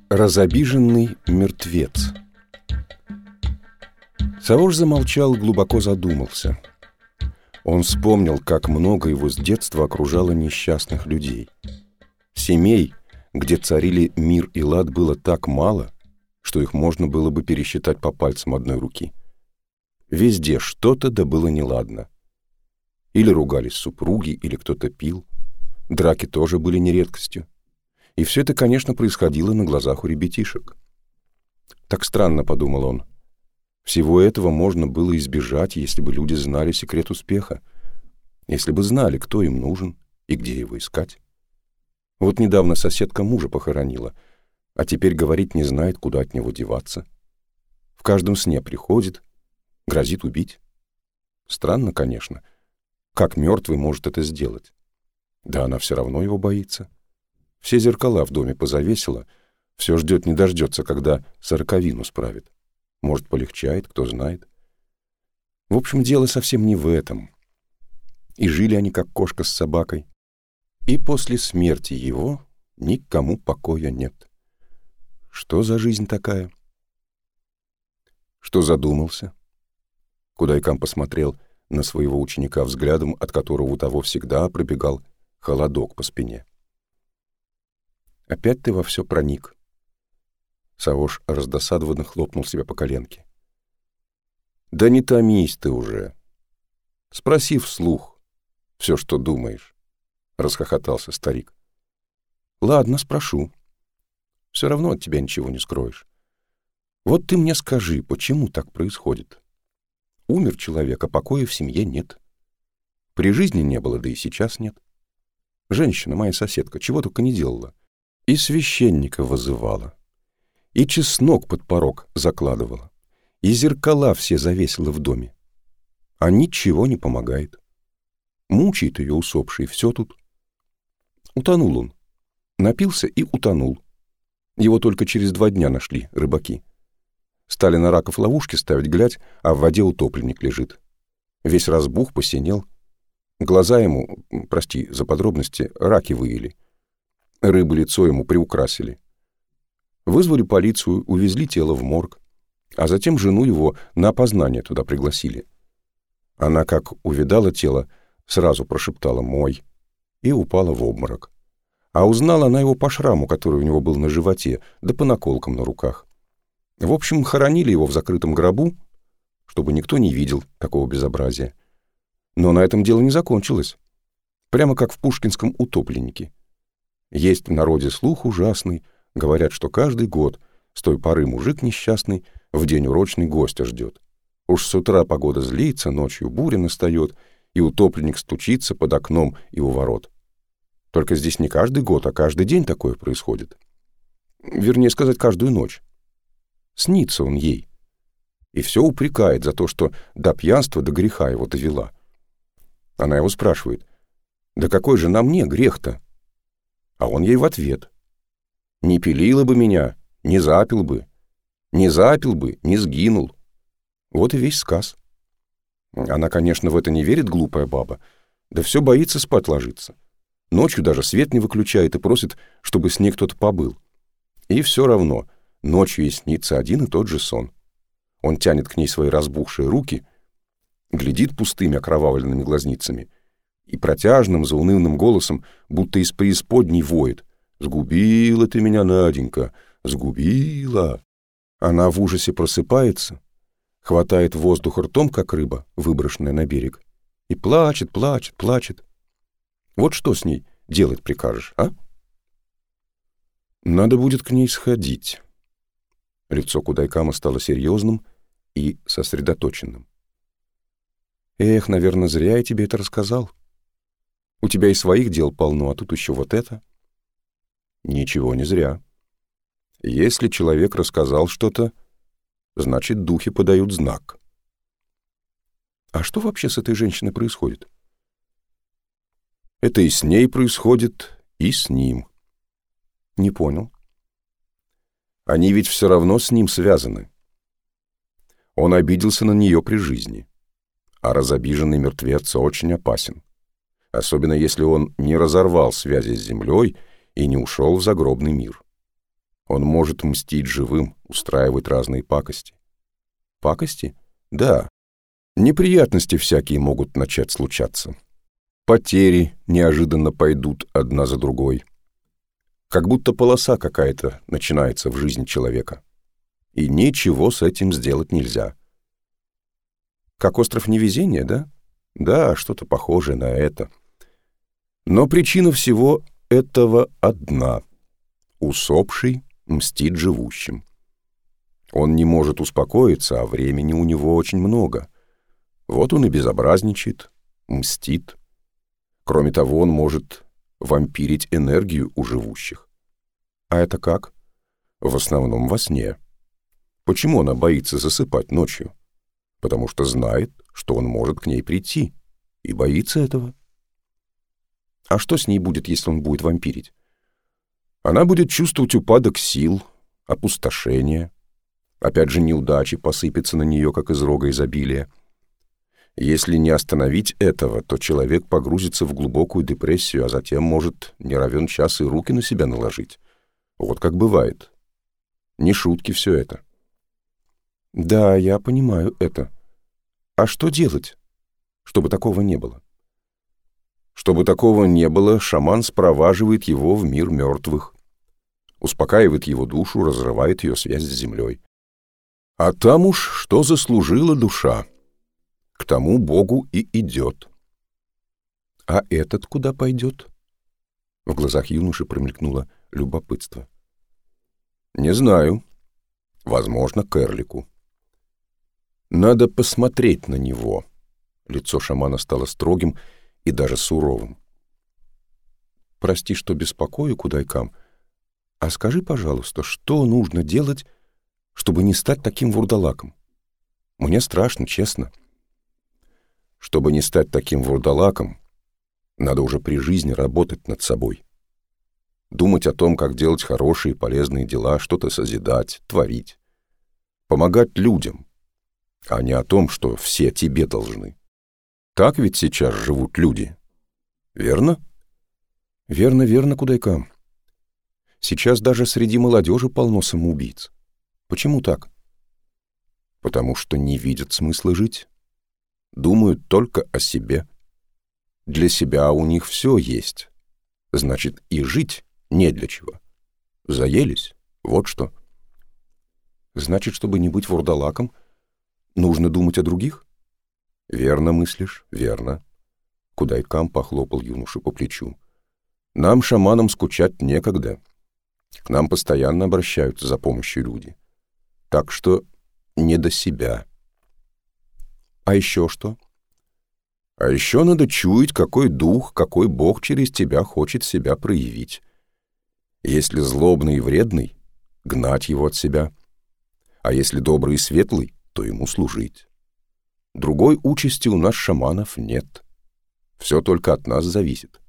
Разобиженный мертвец. Савош замолчал, глубоко задумался. Он вспомнил, как много его с детства окружало несчастных людей. Семей, где царили мир и лад, было так мало, что их можно было бы пересчитать по пальцам одной руки. Везде что-то да было неладно. Или ругались супруги, или кто-то пил. Драки тоже были не редкостью. И все это, конечно, происходило на глазах у ребятишек. Так странно, подумал он. Всего этого можно было избежать, если бы люди знали секрет успеха, если бы знали, кто им нужен и где его искать. Вот недавно соседка мужа похоронила, а теперь говорит, не знает, куда от него деваться. В каждом сне приходит, грозит убить. Странно, конечно. Как мертвый может это сделать? Да она все равно его боится. Все зеркала в доме позавесила, все ждет не дождется, когда сороковину справит. Может, полегчает, кто знает. В общем, дело совсем не в этом. И жили они, как кошка с собакой. И после смерти его никому покоя нет. Что за жизнь такая? Что задумался? Кудайкам посмотрел на своего ученика взглядом, от которого у того всегда пробегал холодок по спине. Опять ты во все проник. Савош раздосадованно хлопнул себя по коленке. Да не томись ты уже. Спроси вслух все, что думаешь, расхохотался старик. Ладно, спрошу. Все равно от тебя ничего не скроешь. Вот ты мне скажи, почему так происходит? Умер человек, а покоя в семье нет. При жизни не было, да и сейчас нет. Женщина, моя соседка, чего только не делала. И священника вызывала, и чеснок под порог закладывала, и зеркала все завесила в доме. А ничего не помогает. Мучает ее усопший, все тут. Утонул он. Напился и утонул. Его только через 2 дня нашли рыбаки. Стали на раков ловушки ставить, глядь, а в воде утопленник лежит. Весь разбух, посинел. Глаза ему, прости за подробности, раки выели. Рыбы лицо ему приукрасили. Вызвали полицию, увезли тело в морг, а затем жену его на опознание туда пригласили. Она, как увидала тело, сразу прошептала «мой» и упала в обморок. А узнала она его по шраму, который у него был на животе, да по наколкам на руках. В общем, хоронили его в закрытом гробу, чтобы никто не видел такого безобразия. Но на этом дело не закончилось. Прямо как в пушкинском «Утопленнике». Есть в народе слух ужасный, говорят, что каждый год с той поры мужик несчастный в день урочный гостя ждет. Уж с утра погода злится, ночью буря настает, и утопленник стучится под окном и у ворот. Только здесь не каждый год, а каждый день такое происходит. Вернее сказать, каждую ночь. Снится он ей. И все упрекает за то, что до пьянства, до греха его довела. Она его спрашивает: «Да какой же на мне грех-то?» А он ей в ответ: «Не пилила бы меня, не запил бы. Не запил бы, не сгинул». Вот и весь сказ. Она, конечно, в это не верит, глупая баба, да все боится спать ложиться. Ночью даже свет не выключает и просит, чтобы с ней кто-то побыл. И все равно, ночью ей снится один и тот же сон. Он тянет к ней свои разбухшие руки, глядит пустыми окровавленными глазницами и протяжным заунывным голосом, будто из преисподней воет: «Сгубила ты меня, Наденька, сгубила». Она в ужасе просыпается, хватает воздух ртом, как рыба, выброшенная на берег, и плачет, плачет, плачет. Вот что с ней делать прикажешь, а? Надо будет к ней сходить. Лицо Кудайкама стало серьезным и сосредоточенным. Эх, наверное, зря я тебе это рассказал. У тебя и своих дел полно, а тут еще вот это. Ничего не зря. Если человек рассказал что-то, значит, духи подают знак. А что вообще с этой женщиной происходит? Это и с ней происходит, и с ним. Не понял. Они ведь все равно с ним связаны. Он обиделся на нее при жизни, а разобиженный мертвец очень опасен. Особенно если он не разорвал связи с землей и не ушел в загробный мир. Он может мстить живым, устраивать разные пакости. Пакости? Да. Неприятности всякие могут начать случаться. Потери неожиданно пойдут одна за другой. Как будто полоса какая-то начинается в жизни человека. И ничего с этим сделать нельзя. Как остров невезения, да? Да, что-то похожее на это. Но причина всего этого одна. Усопший мстит живущим. Он не может успокоиться, а времени у него очень много. Вот он и безобразничает, мстит. Кроме того, он может вампирить энергию у живущих. А это как? В основном во сне. Почему она боится засыпать ночью? Потому что знает, что он может к ней прийти, и боится этого. А что с ней будет, если он будет вампирить? Она будет чувствовать упадок сил, опустошение. Опять же, неудачи посыпятся на нее, как из рога изобилия. Если не остановить этого, то человек погрузится в глубокую депрессию, а затем может не равен час и руки на себя наложить. Вот как бывает. Не шутки все это. Да, я понимаю это. А что делать, чтобы такого не было? Чтобы такого не было, шаман спроваживает его в мир мертвых, успокаивает его душу, разрывает ее связь с землей. А там уж что заслужила душа, к тому Богу и идет. А этот куда пойдет? В глазах юноши промелькнуло любопытство. Не знаю. Возможно, к Эрлику. Надо посмотреть на него. Лицо шамана стало строгим и даже суровым. Прости, что беспокою, Кудайкам. А скажи, пожалуйста, что нужно делать, чтобы не стать таким вурдалаком? Мне страшно, честно. Чтобы не стать таким вурдалаком, надо уже при жизни работать над собой. Думать о том, как делать хорошие, полезные дела, что-то созидать, творить. Помогать людям, а не о том, что все тебе должны. Так ведь сейчас живут люди. Верно? Верно, верно, Кудайкам. Сейчас даже среди молодежи полно самоубийц. Почему так? Потому что не видят смысла жить. Думают только о себе. Для себя у них все есть. Значит, и жить не для чего. Заелись? Вот что. Значит, чтобы не быть вурдалаком, нужно думать о других? Верно мыслишь, верно. Кудайкам похлопал юношу по плечу. Нам, шаманам, скучать некогда. К нам постоянно обращаются за помощью люди. Так что не до себя. А еще что? А еще надо чуять, какой дух, какой бог через тебя хочет себя проявить. Если злобный и вредный, гнать его от себя. А если добрый и светлый, то ему служить. Другой участи у нас, шаманов, нет. Все только от нас зависит.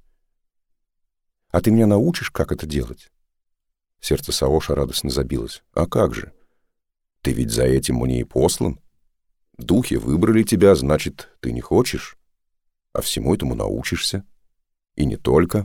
А ты меня научишь, как это делать? Сердце Саоша радостно забилось. А как же? Ты ведь за этим мне и послан. Духи выбрали тебя, значит, ты не хочешь. А всему этому научишься. И не только.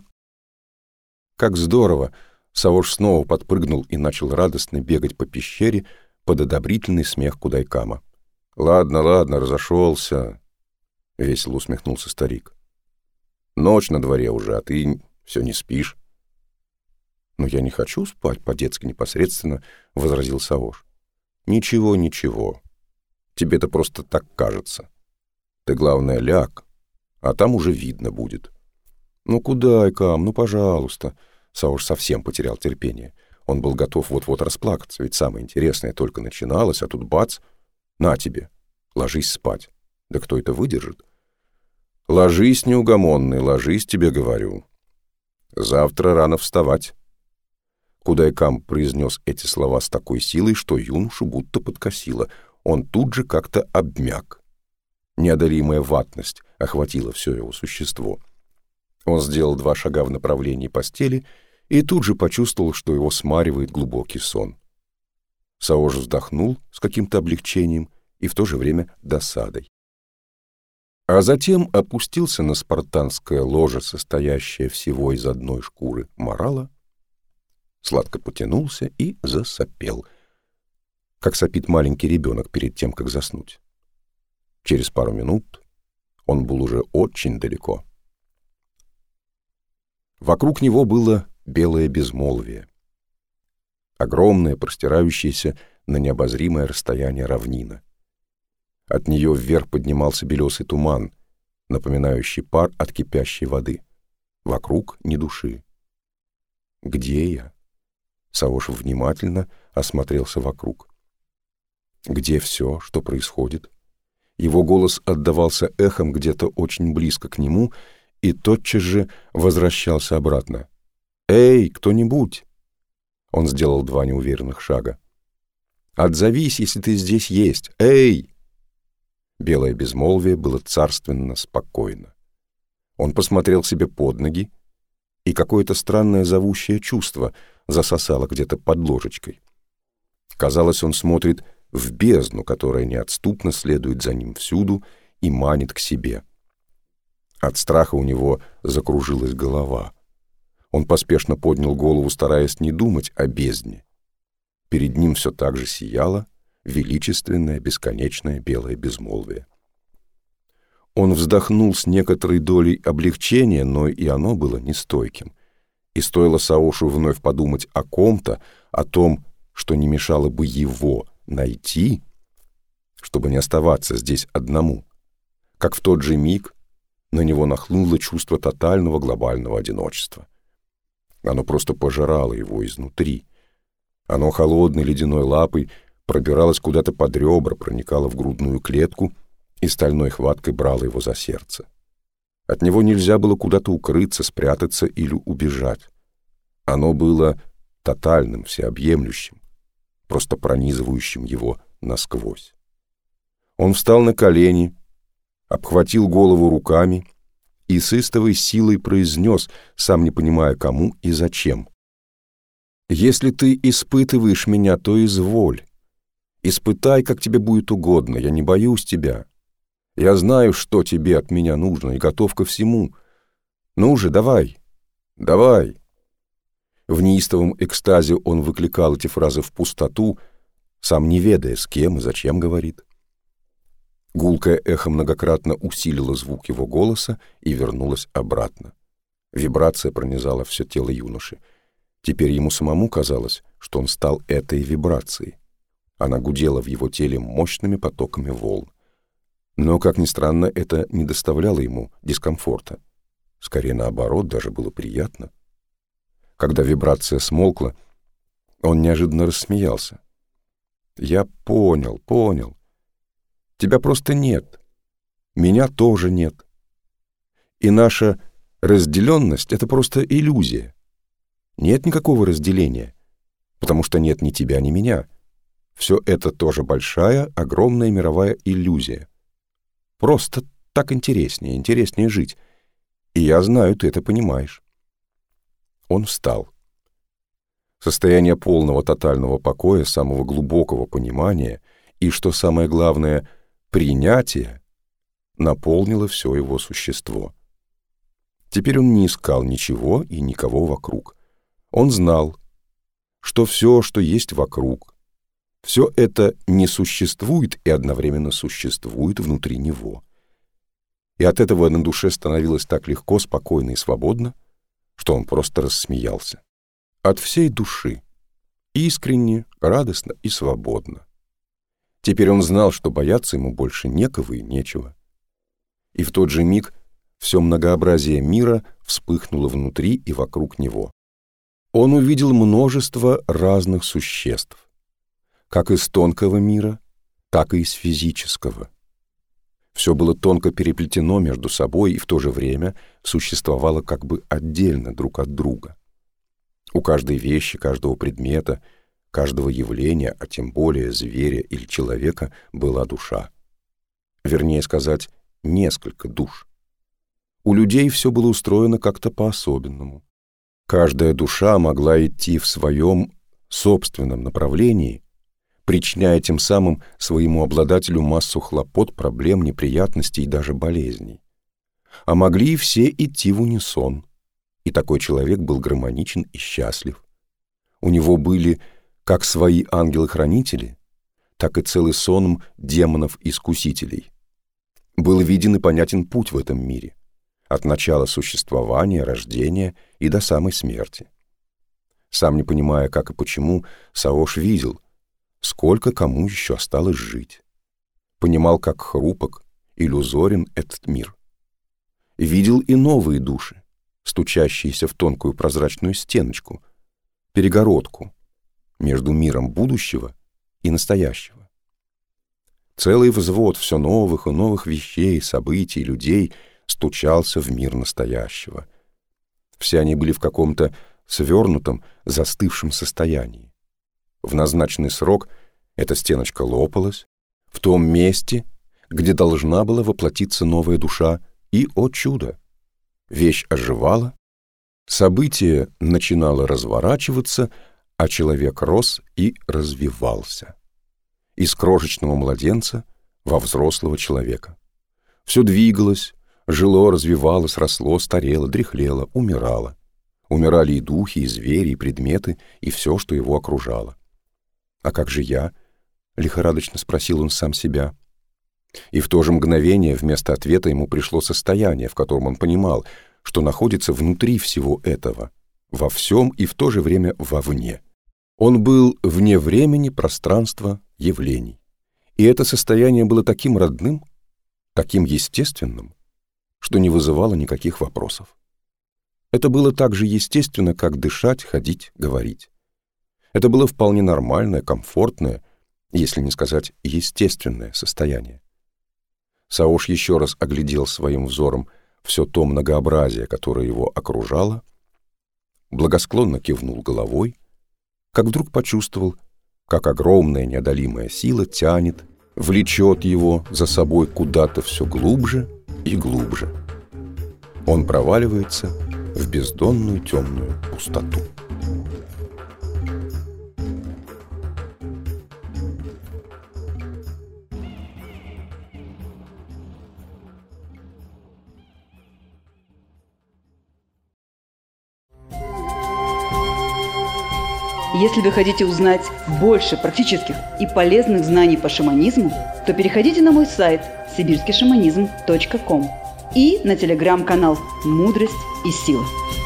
Как здорово! Саош снова подпрыгнул и начал радостно бегать по пещере под одобрительный смех Кудайкама. «Ладно, ладно, разошелся», — весело усмехнулся старик. «Ночь на дворе уже, а ты все не спишь». «Но я не хочу спать по-детски непосредственно», — возразил Саош. «Ничего, ничего. Тебе-то просто так кажется. Ты, главное, ляг, а там уже видно будет». «Ну, Кудайкам, ну, пожалуйста». Саош совсем потерял терпение. Он был готов вот-вот расплакаться, ведь самое интересное только начиналось, а тут бац — на тебе, ложись спать. Да кто это выдержит? Ложись, неугомонный, ложись, тебе говорю. Завтра рано вставать. Кудайкам произнес эти слова с такой силой, что юношу будто подкосило. Он тут же как-то обмяк. Неодолимая ватность охватила все его существо. Он сделал 2 шага в направлении постели и тут же почувствовал, что его смаривает глубокий сон. Саош вздохнул с каким-то облегчением и в то же время досадой. А затем опустился на спартанское ложе, состоящее всего из одной шкуры морала, сладко потянулся и засопел, как сопит маленький ребенок перед тем, как заснуть. Через пару минут он был уже очень далеко. Вокруг него было белое безмолвие, огромное, простирающееся на необозримое расстояние равнина. От нее вверх поднимался белесый туман, напоминающий пар от кипящей воды. Вокруг ни души. «Где я?» Саош внимательно осмотрелся вокруг. «Где все, что происходит?» Его голос отдавался эхом где-то очень близко к нему и тотчас же возвращался обратно. «Эй, кто-нибудь!» Он сделал 2 неуверенных шага. «Отзовись, если ты здесь есть! Эй!» Белое безмолвие было царственно спокойно. Он посмотрел себе под ноги, и какое-то странное зовущее чувство засосало где-то под ложечкой. Казалось, он смотрит в бездну, которая неотступно следует за ним всюду и манит к себе. От страха у него закружилась голова. Он поспешно поднял голову, стараясь не думать о бездне. Перед ним все так же сияло величественное, бесконечное белое безмолвие. Он вздохнул с некоторой долей облегчения, но и оно было нестойким. И стоило Саошу вновь подумать о ком-то, о том, что не мешало бы его найти, чтобы не оставаться здесь одному, как в тот же миг на него нахлынуло чувство тотального глобального одиночества. Оно просто пожирало его изнутри. Оно холодной ледяной лапой пробиралось куда-то под ребра, проникало в грудную клетку и стальной хваткой брало его за сердце. От него нельзя было куда-то укрыться, спрятаться или убежать. Оно было тотальным, всеобъемлющим, просто пронизывающим его насквозь. Он встал на колени, обхватил голову руками и с истовой силой произнес, сам не понимая кому и зачем: «Если ты испытываешь меня, то изволь. Испытай, как тебе будет угодно, я не боюсь тебя. Я знаю, что тебе от меня нужно, и готов ко всему. Ну же, давай, давай». В неистовом экстазе он выкликал эти фразы в пустоту, сам не ведая, с кем и зачем говорит. Гулкое эхо многократно усилило звук его голоса и вернулось обратно. Вибрация пронизала все тело юноши. Теперь ему самому казалось, что он стал этой вибрацией. Она гудела в его теле мощными потоками волн. Но, как ни странно, это не доставляло ему дискомфорта. Скорее наоборот, даже было приятно. Когда вибрация смолкла, он неожиданно рассмеялся. «Я понял. Тебя просто нет. Меня тоже нет. И наша разделенность — это просто иллюзия. Нет никакого разделения, потому что нет ни тебя, ни меня. Все это тоже большая, огромная мировая иллюзия. Просто так интереснее жить. И я знаю, ты это понимаешь». Он встал. Состояние полного тотального покоя, самого глубокого понимания и, что самое главное, принятия наполнило все его существо. Теперь он не искал ничего и никого вокруг. Он знал, что все, что есть вокруг, все это не существует и одновременно существует внутри него. И от этого на душе становилось так легко, спокойно и свободно, что он просто рассмеялся. От всей души, искренне, радостно и свободно. Теперь он знал, что бояться ему больше некого и нечего. И в тот же миг все многообразие мира вспыхнуло внутри и вокруг него. Он увидел множество разных существ, как из тонкого мира, так и из физического. Все было тонко переплетено между собой и в то же время существовало как бы отдельно друг от друга. У каждой вещи, каждого предмета, каждого явления, а тем более зверя или человека, была душа. Вернее сказать, несколько душ. У людей все было устроено как-то по-особенному. Каждая душа могла идти в своем собственном направлении, причиняя тем самым своему обладателю массу хлопот, проблем, неприятностей и даже болезней. А могли и все идти в унисон, и такой человек был гармоничен и счастлив. У него были как свои ангелы-хранители, так и целый сон демонов-искусителей. Был виден и понятен путь в этом мире, от начала существования, рождения и до самой смерти. Сам не понимая, как и почему, Саош видел, сколько кому еще осталось жить. Понимал, как хрупок, иллюзорен этот мир. Видел и новые души, стучащиеся в тонкую прозрачную стеночку, перегородку между миром будущего и настоящего. Целый взвод все новых и новых вещей, событий, людей стучался в мир настоящего. Все они были в каком-то свернутом, застывшем состоянии. В назначенный срок эта стеночка лопалась в том месте, где должна была воплотиться новая душа, и, о чудо, вещь оживала, событие начинало разворачиваться, а человек рос и развивался. Из крошечного младенца во взрослого человека. Все двигалось, жило, развивалось, росло, старело, дряхлело, умирало. Умирали и духи, и звери, и предметы, и все, что его окружало. «А как же я?» — лихорадочно спросил он сам себя. И в то же мгновение вместо ответа ему пришло состояние, в котором он понимал, что находится внутри всего этого, во всем и в то же время вовне. Он был вне времени, пространства, явлений. И это состояние было таким родным, таким естественным, что не вызывало никаких вопросов. Это было так же естественно, как дышать, ходить, говорить. Это было вполне нормальное, комфортное, если не сказать естественное состояние. Саош еще раз оглядел своим взором все то многообразие, которое его окружало, благосклонно кивнул головой, как вдруг почувствовал, как огромная неодолимая сила тянет, влечет его за собой куда-то все глубже и глубже. Он проваливается в бездонную темную пустоту. Если вы хотите узнать больше практических и полезных знаний по шаманизму, то переходите на мой сайт sibirskishamanism.com и на телеграм-канал «Мудрость и сила».